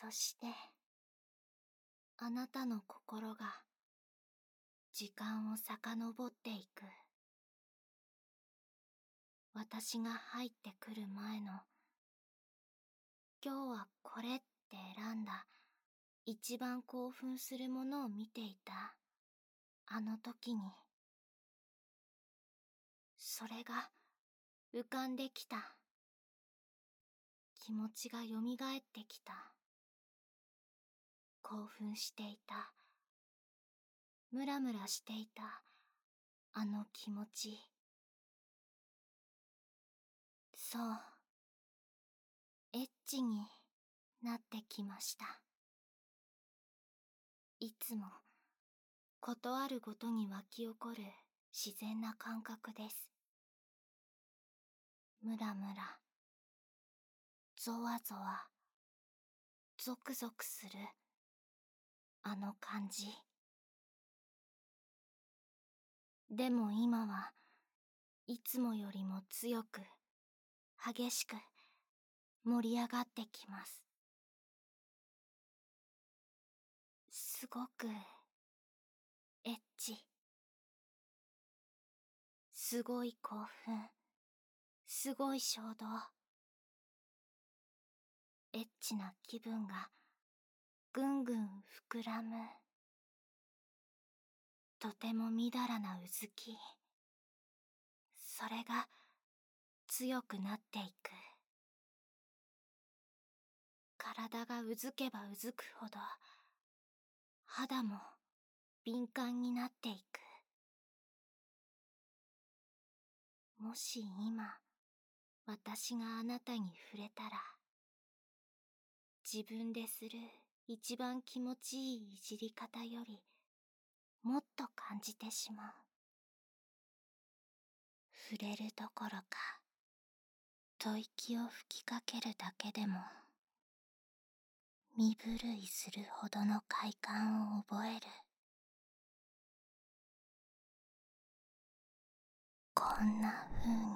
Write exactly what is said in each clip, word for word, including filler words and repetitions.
そして、あなたの心が時間を遡っていく。私が入ってくる前の、今日はこれって選んだ一番興奮するものを見ていたあの時に、それが浮かんできた。気持ちがよみがえってきた。興奮していた、ムラムラしていたあの気持ち。そう、エッチになってきました。いつもことあるごとに湧き起こる自然な感覚です。ムラムラ、ゾワゾワ、ゾクゾクするあの感じ。でも今はいつもよりも強く、激しく盛り上がってきます。すごくエッチ。すごい興奮、すごい衝動。エッチな気分がぐんぐん膨らむ。とてもみだらなうずき。それが強くなっていく。体がうずけばうずくほど、肌も敏感になっていく。もし今、私があなたに触れたら、自分でする一番気持ちいいいじり方より、もっと感じてしまう。触れるどころか、吐息を吹きかけるだけでも、身震いするほどの快感を覚える。こんな風に、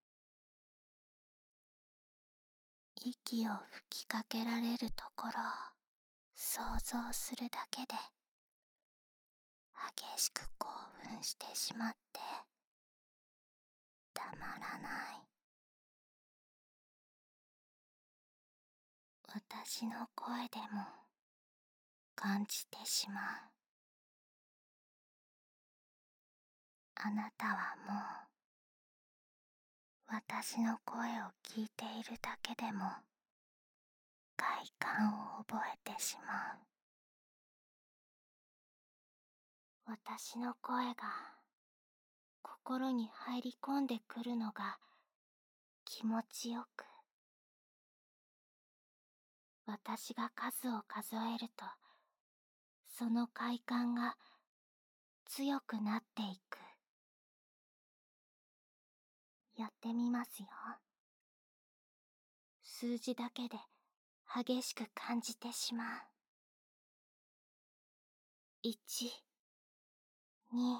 息を吹きかけられるところを想像するだけで、激しく興奮してしまって、たまらない。私の声でも感じてしまう。あなたはもう、私の声を聞いているだけでも、快感を覚えてしまう。私の声が心に入り込んでくるのが気持ちよく、私が数を数えると、その快感が強くなっていく。やってみますよ。数字だけで激しく感じてしまう。いち、に、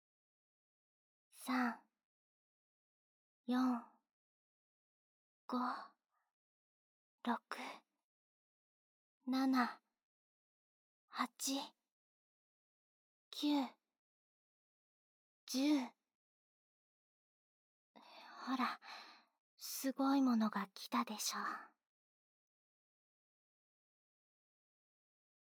さん、よん、ご、ろく、なな、はち、きゅう、じゅう。ほら、すごいものが来たでしょ。